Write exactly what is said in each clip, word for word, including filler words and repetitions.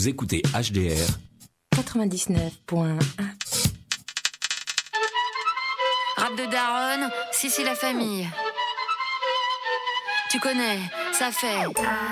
Vous écoutez H D R quatre-vingt-dix-neuf point un. Rap de daronne, si c'est la famille. Tu connais, ça fait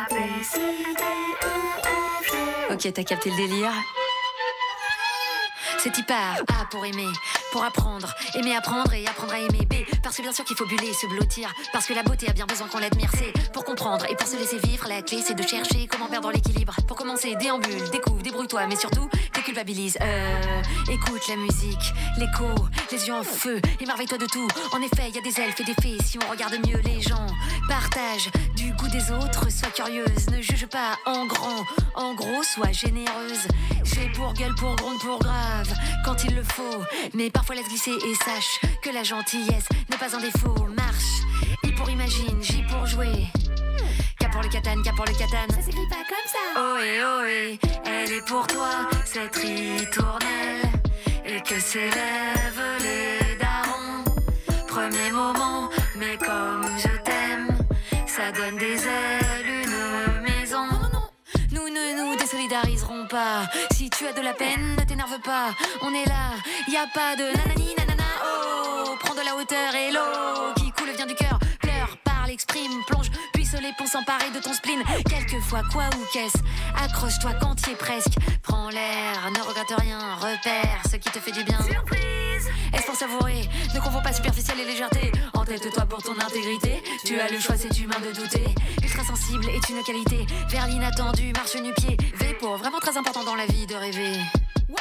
Ok, t'as capté le délire. C'est hyper A pour aimer, pour apprendre, aimer apprendre et apprendre à aimer. B, parce que bien sûr qu'il faut buller, se blottir, parce que la beauté a bien besoin qu'on l'admire. C, pour comprendre et pour se laisser vivre, la clé c'est de chercher comment perdre l'équilibre. Pour commencer, déambule, découvre, débrouille-toi, mais surtout, déculpabilise. Euh, écoute la musique, l'écho, les yeux en feu, émerveille-toi de tout. En effet, il y a des elfes et des fées, si on regarde mieux les gens. Partage du goût des autres, sois curieuse, ne juge pas en grand, en gros, sois généreuse. J'ai pour gueule, pour gronde, pour grave, quand il le faut, mais parfois laisse glisser et sache que la gentillesse n'est pas un défaut. Marche, I pour imagine, J pour jouer, K pour le katane, K pour le katane. Ça s'écrit pas comme ça. Ohé, ohé, elle est pour toi, cette ritournelle, et que s'élèvent les darons. Premier moment, mais comme je t'aime, ça donne des ailes, une maison. Non, non, non, nous ne nous désolidariserons pas. Si tu as de la peine, ne t'énerve pas. On est là, y a pas de nanani nanana. Oh, prends de la hauteur et l'eau qui coule vient du cœur. Pleure, parle, exprime, plonge, puisse les ponts s'emparer de ton spleen. Quelquefois, quoi ou qu'est-ce, accroche-toi quand y es presque. Prends l'air, ne regrette rien, repère ce qui te fait du bien. Surprise, est-ce pour savourer, ne confonds pas superficiel et légèreté. Entête-toi pour ton intégrité, tu as le choix, c'est humain de douter. Ultra sensible est une qualité, vers l'inattendu, marche nu-pied. V pour vraiment très important dans la vie de rêver. Wow.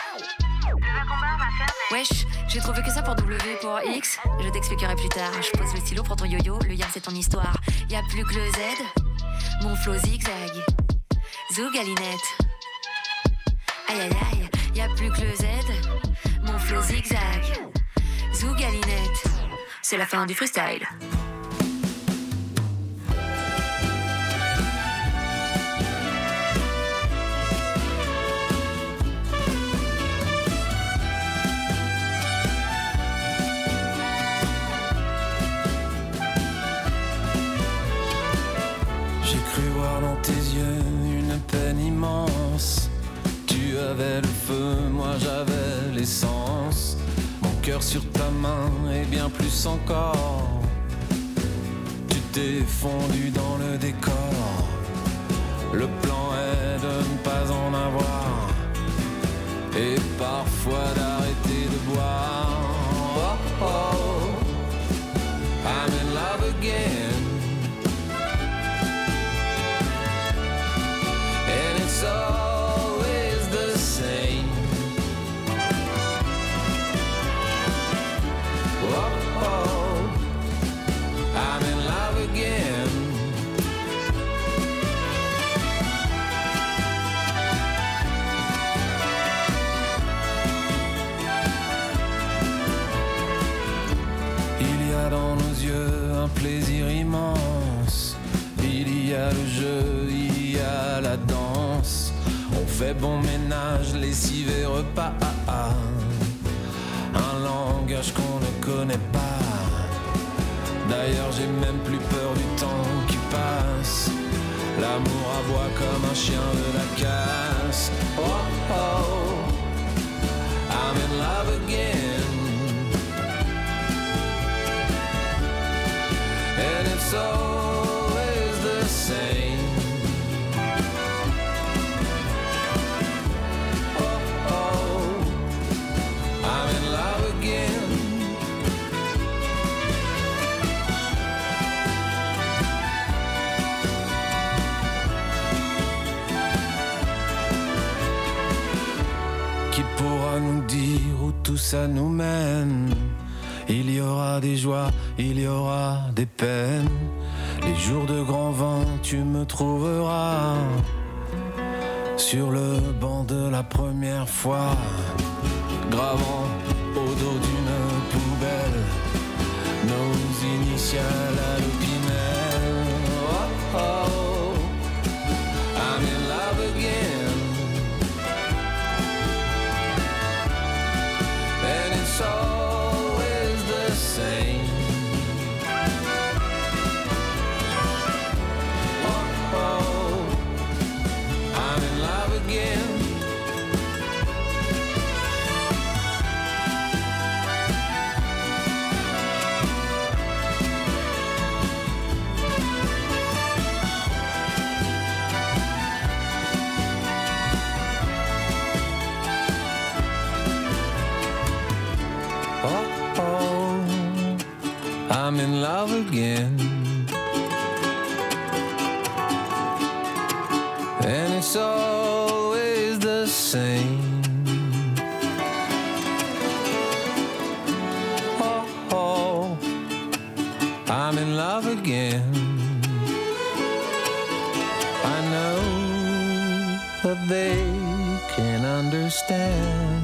Wesh, j'ai trouvé que ça pour W pour X. Je t'expliquerai plus tard. Je pose le stylo, prends ton yo-yo. Le yam c'est ton histoire. Y'a plus que le Z. Mon flow zigzag. Zougalinette. Aïe aïe aïe. Y'a plus que le Z. Mon flow zigzag. Zougalinette. C'est la fin du freestyle. Dans tes yeux une peine immense. Tu avais le feu, moi j'avais l'essence. Mon cœur sur ta main et bien plus encore. Tu t'es fondu dans le décor. Le plan est de ne pas en avoir, et parfois d'arrêter de boire. Oh, oh, I'm in love again. It's always the same. Oh, oh, I'm in love again. Il y a dans nos yeux un plaisir immense. Il y a le jeu, il y a la danse. On fait bon ménage, lessive et repas. Un langage qu'on ne connaît pas. D'ailleurs j'ai même plus peur du temps qui passe. L'amour aboie comme un chien de la casse. Oh oh, I'm in love again. And it's always the same. Qui pourra nous dire où tout ça nous mène? Il y aura des joies, il y aura des peines. Les jours de grand vent, tu me trouveras sur le banc de la première fois, gravant au dos d'une poubelle nos initiales à l'opinel. Oh oh, I'm in love again. And it's always the same. Oh, oh, I'm in love again. Oh, oh, I'm in love again. And it's always the same. Oh, oh, I'm in love again. I know that they can understand.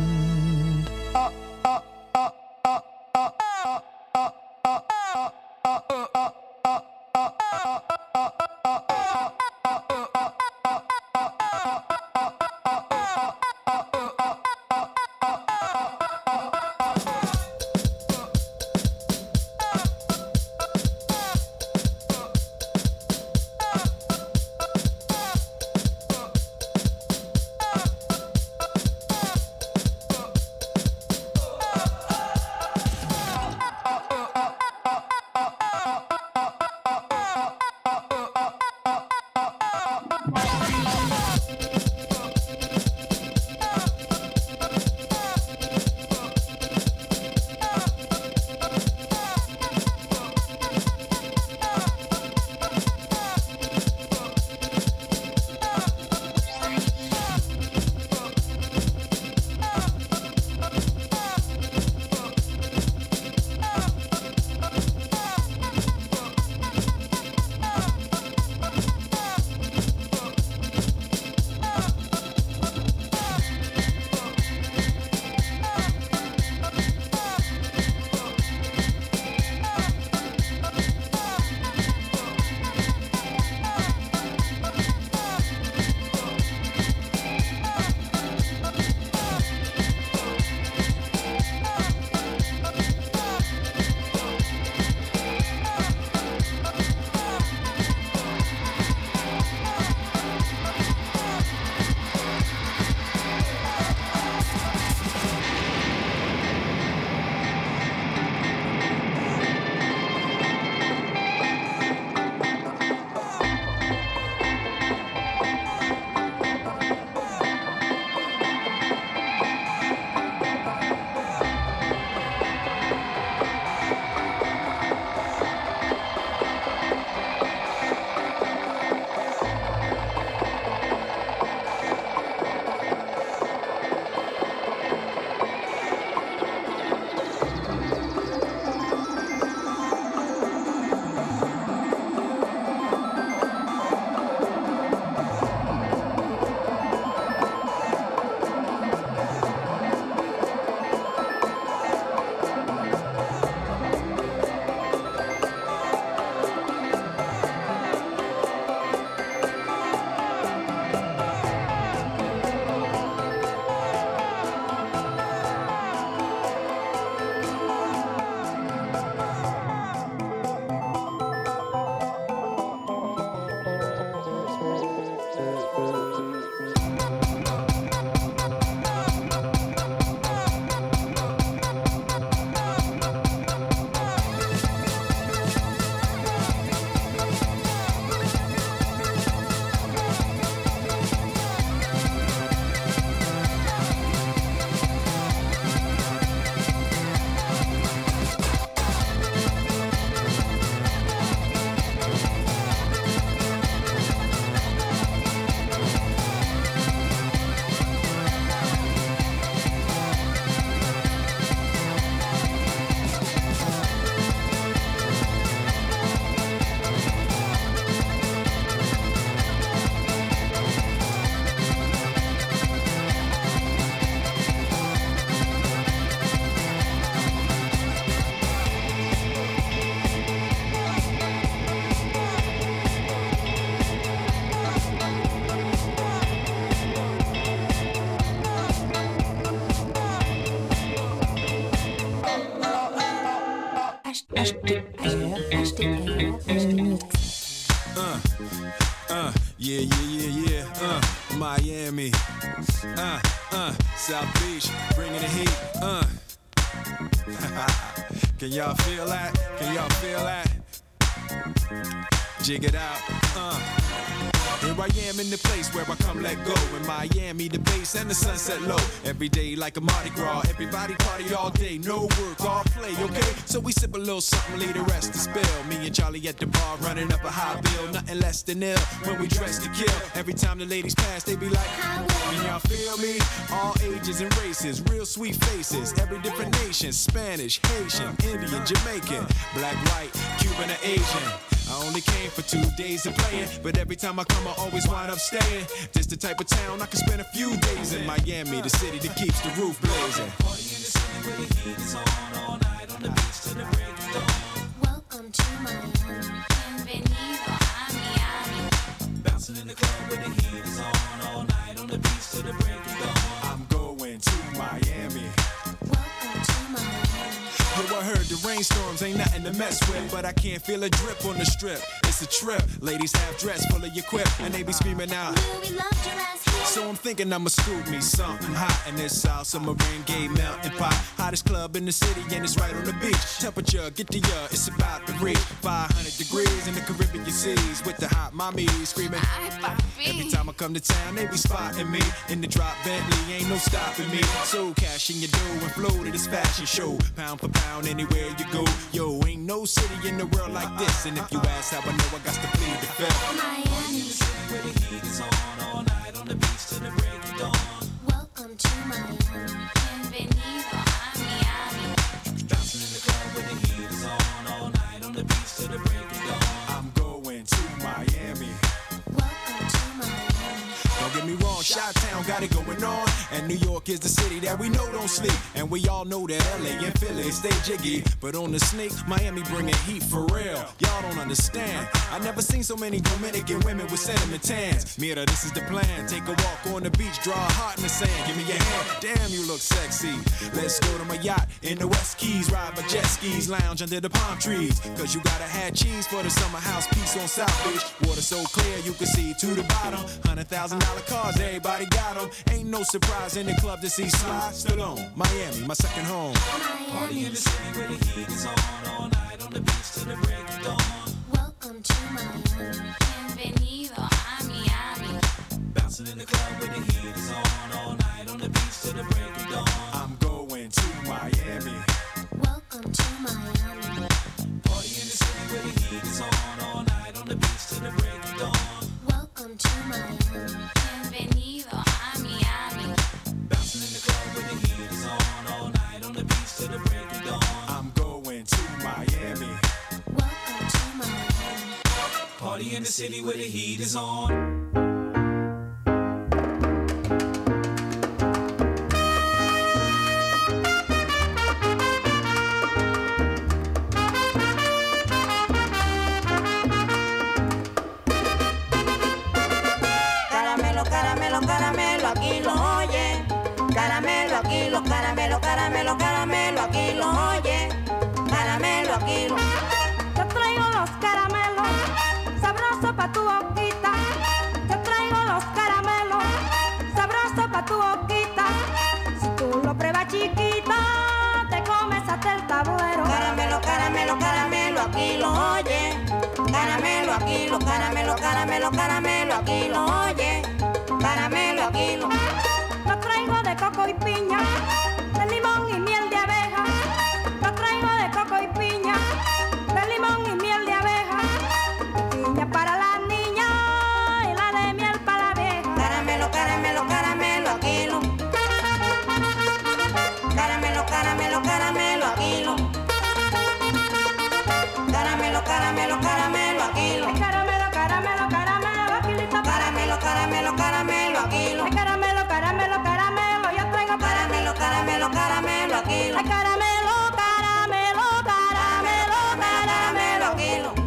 Uh, uh, yeah, yeah, yeah, yeah, uh, Miami, uh, uh, South Beach, bringing the heat, uh. Can y'all feel that? Can y'all feel that? Jig it out, uh. Here I am in the place where I come let go. In Miami, the bass and the sunset low. Every day like a Mardi Gras. Everybody party all day, no work, all play, okay? So we sip a little something, leave the rest to spill. Me and Charlie at the bar running up a high bill. Nothing less than ill when we dress to kill. Every time the ladies pass, they be like, can y'all feel me? All ages and races, real sweet faces. Every different nation, Spanish, Haitian, Indian, Jamaican, black, white, Cuban, or Asian. I only came for two days of playing, but every time I come I always wind up staying. This the type of town I can spend a few days in. Miami, the city that keeps the roof blazing. Party in the city where the heat is on, all night on the beach till the break of dawn. Welcome to Miami. Bienvenido a Miami. Bouncing in the club where the heat is on, all night on the beach till the break of dawn. I'm going to Miami. Welcome to Miami. Yo, I heard the rainstorms ain't nothing to mess with, but I can't feel a drip on the strip. It's a trip. Ladies half dressed, full of your quip, and they be screaming out, Will we love your ass here? so I'm thinking I'ma scoop me something hot in this South Summer rain gay melting pot. Hottest club in the city and it's right on the beach. Temperature, get the uh, it's about to reach five hundred degrees in the Caribbean seas with the hot mommy screaming. Ay, papi. Every time I come to town, they be spotting me in the drop Bentley, ain't no stopping me. So cash in your dough and flow to this fashion show, pound for pound anywhere you go. Yo, ain't no city in the world like this, and if you ask how I know, I got to plead the fifth. Miami. Where the heat is on, all night on the beach till the break of dawn. Welcome to Miami. Bienvenido a Miami. Bouncing in the club where the heat is on, all night on the beach till the break of dawn. I'm going to Miami. Welcome to Miami. Don't get me wrong, Chi-Town got it going on, and New York is the city that we know don't sleep, and we all know that L A and Philly stay jiggy, but on the sneak, Miami bringing heat for real. Y'all don't understand. I never seen so many Dominican women with sentiment tans. Mira, this is the plan. Take a walk on the beach, draw a heart in the sand. Give me your hand. Damn, you look sexy. Let's go to my yacht in the West Keys, ride my jet skis, lounge under the palm trees. Cause you gotta have cheese for the summer house piece on South Beach. Water so clear you can see to the bottom. Hundred thousand dollar cars, everybody got them. Ain't no surprise in the club to see Sly Stallone. Miami, my second home. Party in the city where the heat is on, all night on the beach till the break of dawn. Welcome to Miami. Bienvenido a Miami. Bouncing in the club where the heat is on, all night on the beach till the break of dawn. I'm going to Miami. Welcome to Miami. Party in the city where the heat is on, all night on the beach till the break of dawn. Welcome to Miami. Bienvenido a Miami. Bouncing in the club where the heat is on, all night on the beach till the break of dawn. I'm going to Miami. Welcome to Miami. Party in the city where the heat is on. Caramelo, aquí lo oye. Caramelo, aquí lo, caramelo, caramelo, caramelo, aquí lo oye. Caramelo, aquí lo. Yo traigo los caramelos, sabroso pa' tu boquita. Yo traigo los caramelos, sabroso pa' tu boquita. Si tú lo pruebas chiquita, te comes hasta el tablero. Caramelo, caramelo, caramelo, aquí lo oye. Caramelo, aquí lo, caramelo, caramelo, caramelo, aquí lo oye. Caramelo, aquí lo. Lo traigo de coco y piña, de limón y miel de abeja. Lo traigo de coco y piña, de limón y miel de abeja. Piña para la niña y la de miel para la vieja. Caramelo, caramelo, caramelo, aquí lo. Caramelo, caramelo, caramelo, aquí lo. Caramelo, caramelo, caramelo, aquí lo. Caramelo, caramelo, caramelo, aquí listo. Caramelo, caramelo, caramelo, aquí lo. Caramelo, caramelo, caramelo, yo traigo caramelo, caramelo, caramelo, aquí lo. Caramelo, caramelo, caramelo, caramelo, aquí lo.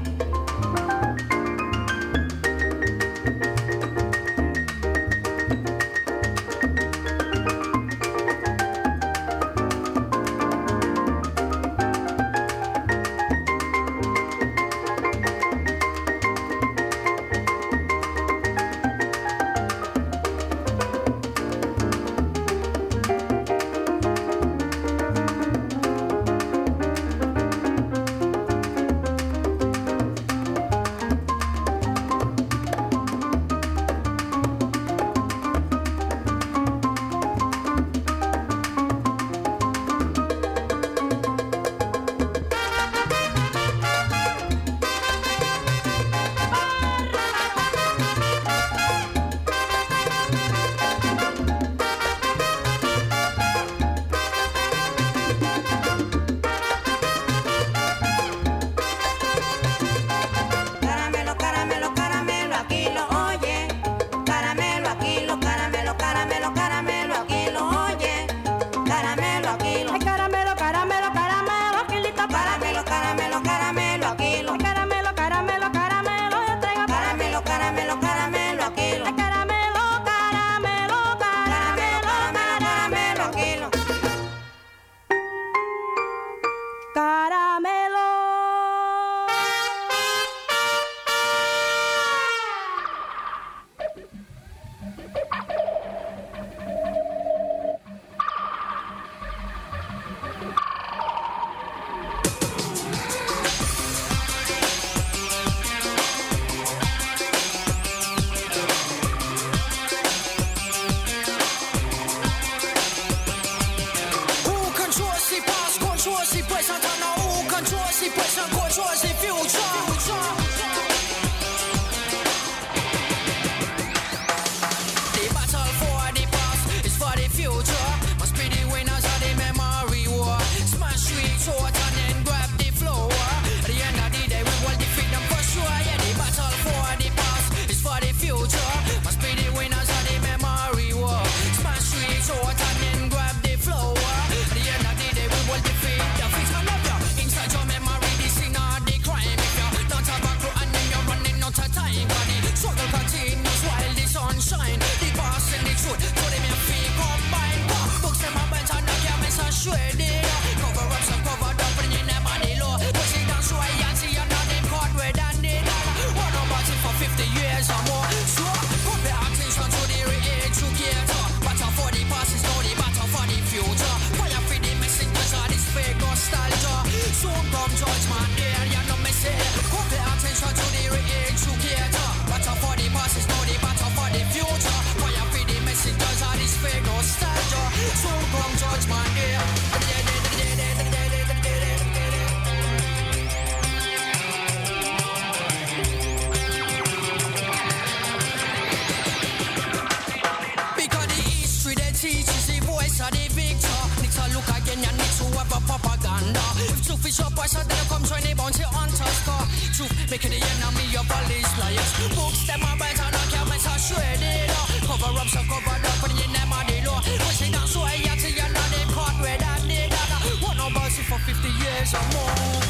have a propaganda. If truth is your voice, so they'll come join the bounty hunters. Truth making the enemy of all these liars. Books them are right and the cameras are shredded. Cover up, so covered up, and you never did. Pushing down so I had to yell at them caught red and did. One no bossy for fifty years or more.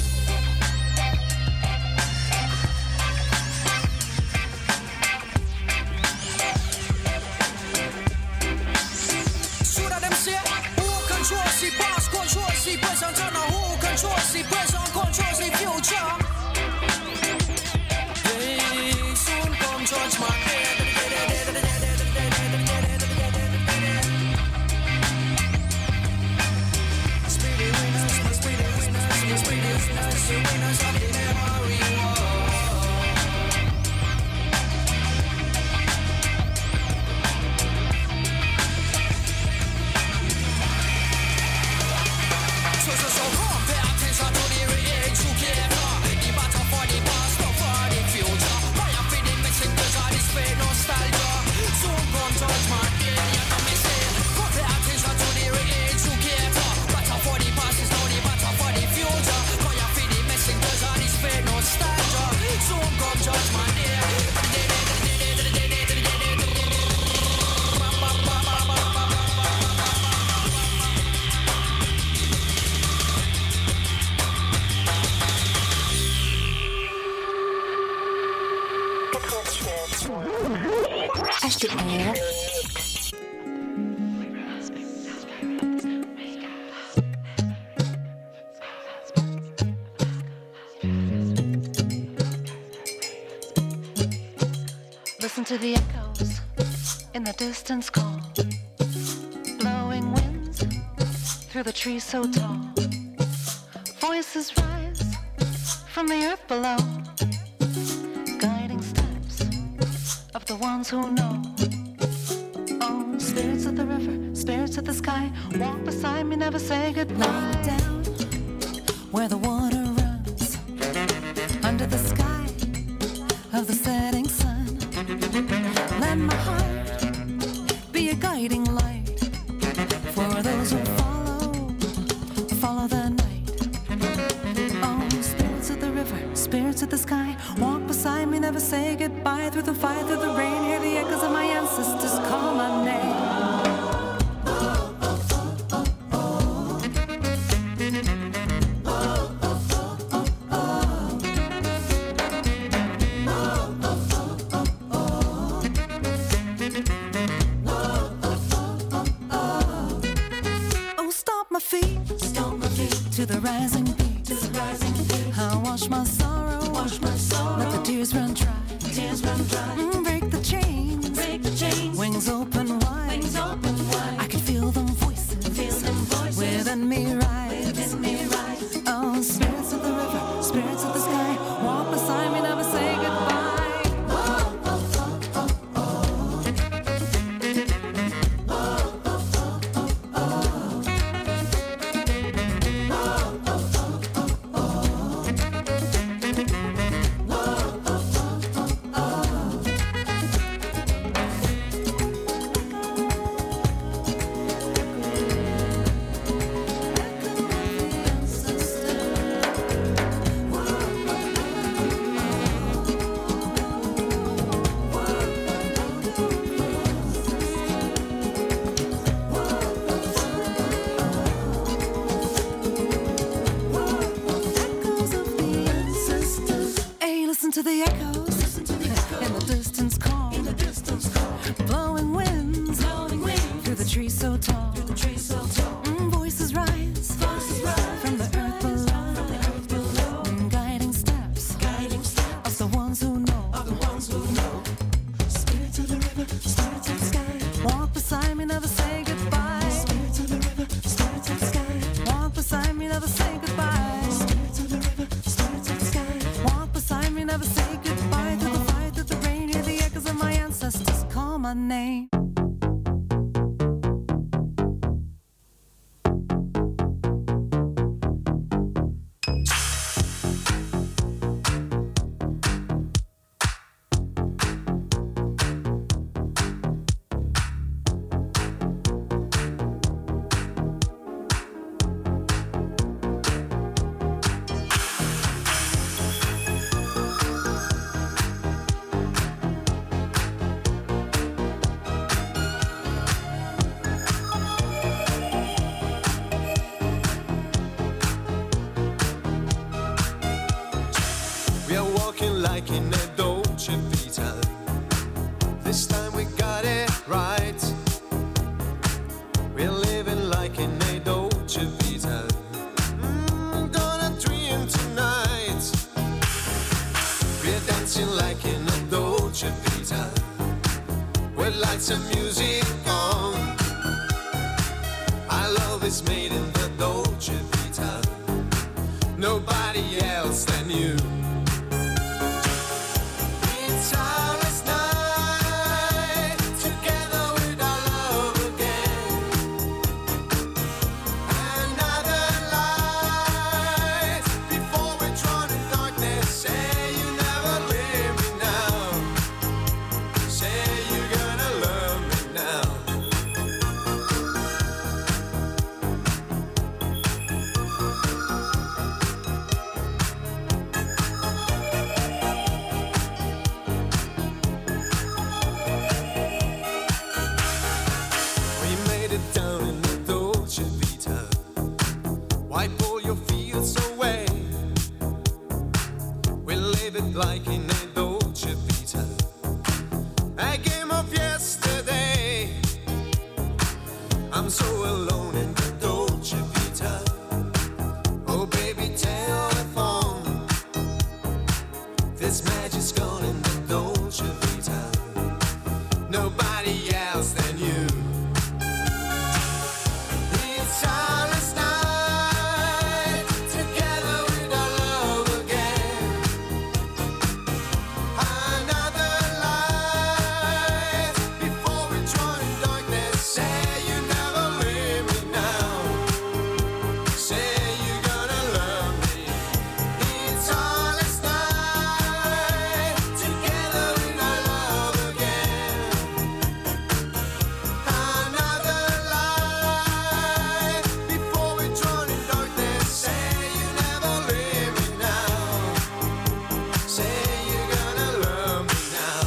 Controls the past, controls the present, and who controls the present, controls the future. Hey, soon come judgment day. Speedy winners, speedy winners, speedy winners, winners of the memory war. So, so, so, come pay attention to the educator. The battle for the past, not for the future. Fire for the messengers of this fake nostalgia. Soon come judgment day, you know me say. Come pay attention to the educator. Battle for the past is now the battle for the future. Fire for the messengers of this fake nostalgia. Soon come judgment day. H T R. Listen to the echoes in the distance call. Blowing winds through the trees so tall. Voices rise from the earth below. Guiding steps of the ones who know. Oh, spirits of the river, spirits of the sky, walk beside me, never say goodbye. Down where the water runs, under the sky of the setting sun. Let my heart be a guiding light for those who follow, follow the night. Oh, spirits of the river, spirits of the sky, walk beside me, never say goodbye. Through the fire, through the rain, hear the echoes of my ancestors call my name. To the rising beat, to the rising beat. I wash my sorrow, wash my sorrow. Let the tears run dry, tears run dry. Mm, break the chains, break the chains. Wings open wide, wings open wide. I can feel them voices, feel them voices within me rise, within me rise. Oh, spirits of the river, spirits of the sky, walk beside me, never say goodbye. To the echoes, listen to the echoes in the distance call, in the distance call. Blowing winds, blowing winds through the trees so tall, through the trees so tall. Mm, voices rise, voices rise from the earth below, from the earth below. Mm, guiding steps, guiding steps of the ones who know, of the ones who know. Spirits of the river, spirits of the sky, walk beside me, never say goodbye. Spirits of the river, spirits of the sky, walk beside me, never say goodbye. Spirits of the river, spirits of the sky, walk beside me, never say goodbye. Through the fire, through the rain, hear the echoes of my ancestors call my name. like in a Dolce Vita. This time we got it right. We're living like in a Dolce Vita. Mm, gonna dream tonight. We're dancing like in a Dolce Vita. With lights and music on. Our love is made in the Dolce Vita. Nobody else than you. It's our last night together with our love again. Another light before we drown in darkness. Say you never leave me now. Say you're gonna love me now. Down in the Dolce Vita. Wipe all your fears away. We live it like in a Dolce Vita. A game of yesterday. I'm so alone in the Dolce Vita. Oh baby, telephone. This magic's gone in the Dolce Vita. Nobody else than you. It's our last night together with our love again. Another light before we drown in darkness. Say you never leave me now. Say you're gonna love me. It's our last night together with our love again. Another light before we drown in darkness. Say you never leave me now. Say you're gonna love me now.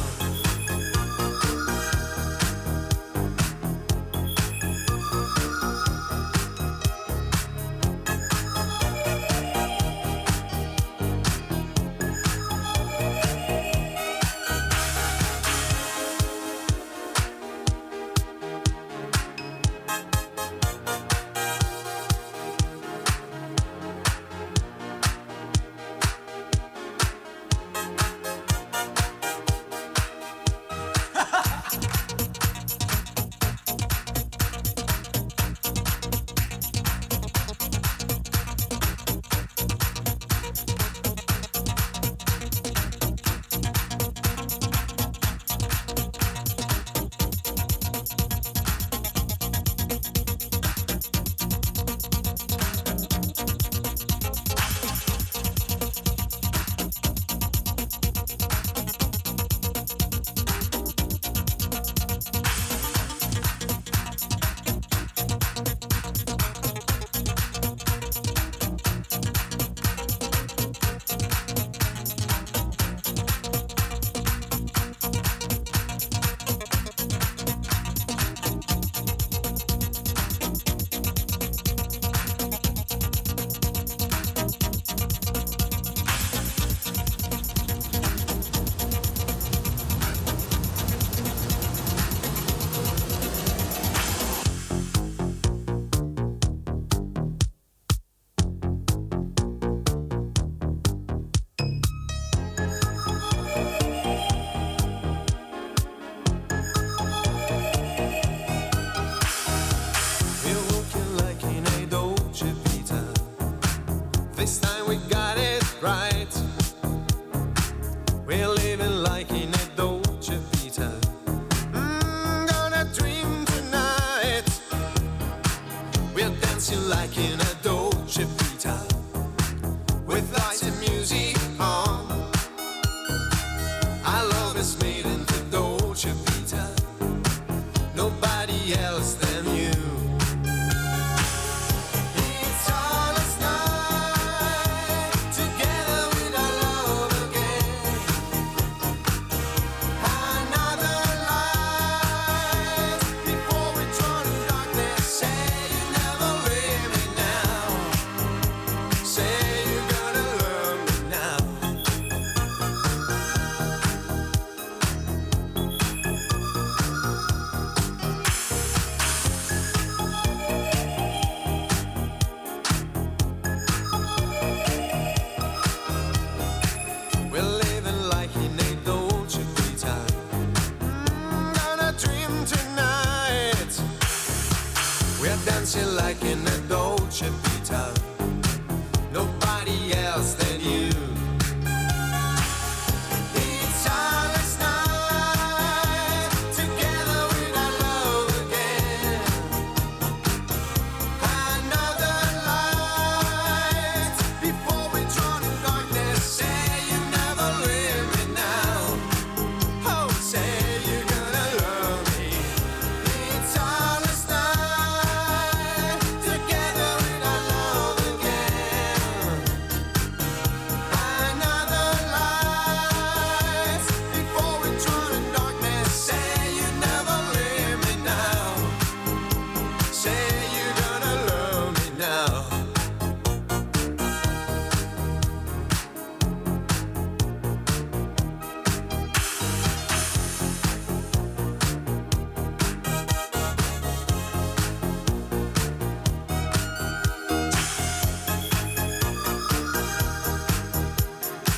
We're walking like in a Dolce Vita. This time we got it right. We're living like in a